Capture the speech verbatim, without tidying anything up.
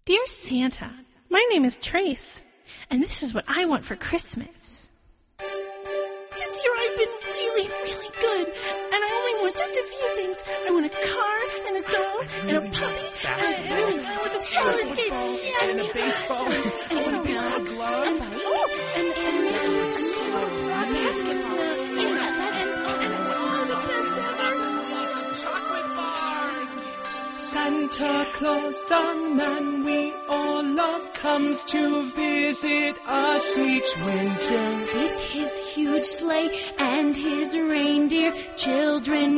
Dear Santa, my name is Trace, and this is what I want for Christmas. This year I've been really, really good, and I only want just a few things. I want a car, and a dog, and a puppy, and I really want some roller skates, yeah, and a baseball, and and a baseball glove, and oh, and and and a basketball, yeah, and and oh, the best ever. lots of chocolate bars. Santa Claus, the man we all love, comes to visit us each winter. With his huge sleigh and his reindeer, children